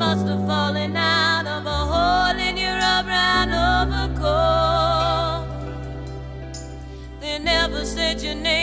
lost or falling out of a hole in your brown overcoat. They never said your name.